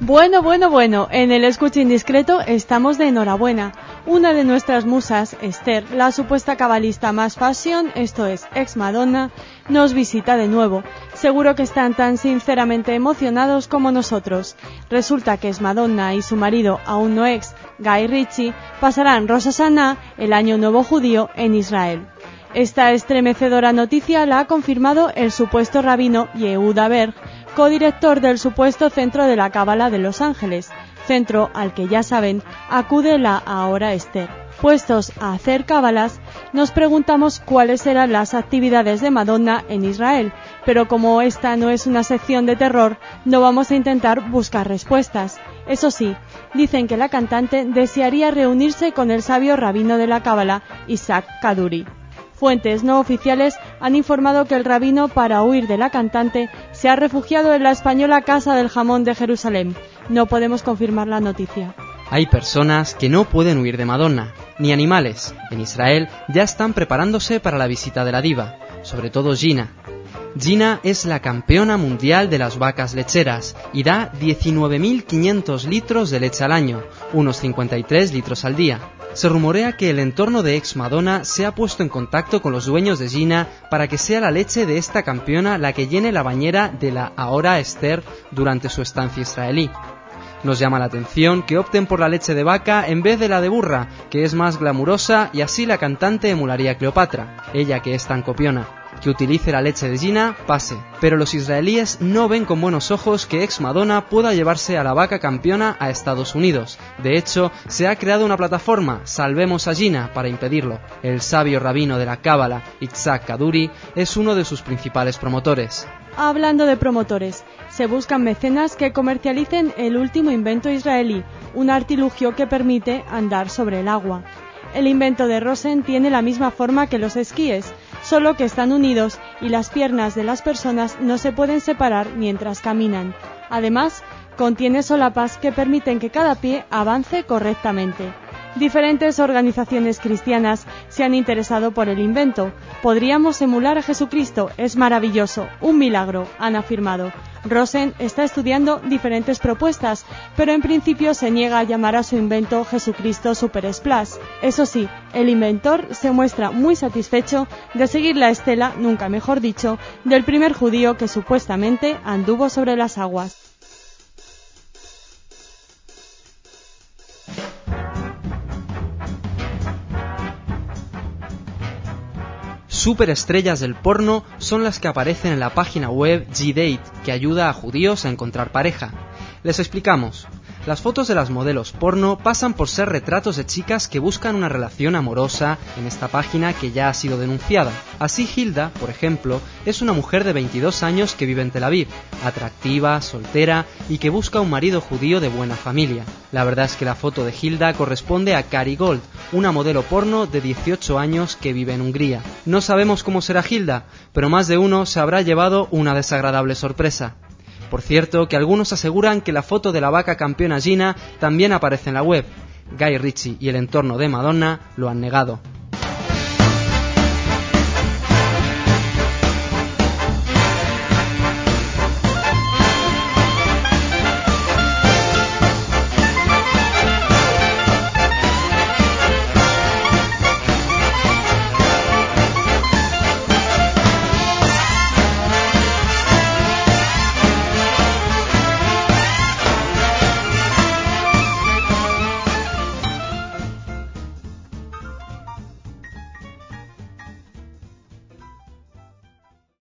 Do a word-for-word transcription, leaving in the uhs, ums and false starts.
Bueno, bueno, bueno, en el Escucha Indiscreto estamos de enhorabuena. Una de nuestras musas, Esther, la supuesta cabalista más fashion, esto es, ex Madonna, nos visita de nuevo. Seguro que están tan sinceramente emocionados como nosotros. Resulta que ex Madonna y su marido, aún no ex, Guy Ritchie, pasarán Rosh Hashanah, el año nuevo judío, en Israel. Esta estremecedora noticia la ha confirmado el supuesto rabino Yehuda Berg, codirector del supuesto Centro de la Cábala de Los Ángeles, centro al que, ya saben, acude la ahora Esther. Puestos a hacer cábalas, nos preguntamos cuáles serán las actividades de Madonna en Israel, pero como esta no es una sección de terror, no vamos a intentar buscar respuestas. Eso sí, dicen que la cantante desearía reunirse con el sabio rabino de la Cábala, Isaac Kaduri. Fuentes no oficiales han informado que el rabino, para huir de la cantante, se ha refugiado en la española Casa del Jamón de Jerusalén. No podemos confirmar la noticia. Hay personas que no pueden huir de Madonna, ni animales. En Israel ya están preparándose para la visita de la diva, sobre todo Gina. Gina es la campeona mundial de las vacas lecheras y da diecinueve mil quinientos litros de leche al año, unos cincuenta y tres litros al día. Se rumorea que el entorno de ex Madonna se ha puesto en contacto con los dueños de Gina para que sea la leche de esta campeona la que llene la bañera de la ahora Esther durante su estancia israelí. Nos llama la atención que opten por la leche de vaca en vez de la de burra, que es más glamurosa, y así la cantante emularía a Cleopatra, ella que es tan copiona. Que utilice la leche de Gina, pase. Pero los israelíes no ven con buenos ojos que ex Madonna pueda llevarse a la vaca campeona a Estados Unidos. De hecho, se ha creado una plataforma, Salvemos a Gina, para impedirlo. El sabio rabino de la Cábala, Isaac Kaduri, es uno de sus principales promotores. Hablando de promotores, se buscan mecenas que comercialicen el último invento israelí, un artilugio que permite andar sobre el agua. El invento de Rosen tiene la misma forma que los esquíes, solo que están unidos y las piernas de las personas no se pueden separar mientras caminan. Además, contiene solapas que permiten que cada pie avance correctamente. Diferentes organizaciones cristianas se han interesado por el invento. Podríamos emular a Jesucristo, es maravilloso, un milagro, han afirmado. Rosen está estudiando diferentes propuestas, pero en principio se niega a llamar a su invento Jesucristo Super Splash. Eso sí, el inventor se muestra muy satisfecho de seguir la estela, nunca mejor dicho, del primer judío que supuestamente anduvo sobre las aguas. Superestrellas del porno son las que aparecen en la página web G-Date, que ayuda a judíos a encontrar pareja. Les explicamos. Las fotos de las modelos porno pasan por ser retratos de chicas que buscan una relación amorosa en esta página que ya ha sido denunciada. Así Hilda, por ejemplo, es una mujer de veintidós años que vive en Tel Aviv, atractiva, soltera y que busca un marido judío de buena familia. La verdad es que la foto de Hilda corresponde a Cari Gold, una modelo porno de dieciocho años que vive en Hungría. No sabemos cómo será Hilda, pero más de uno se habrá llevado una desagradable sorpresa. Por cierto, que algunos aseguran que la foto de la vaca campeona Gina también aparece en la web. Guy Ritchie y el entorno de Madonna lo han negado.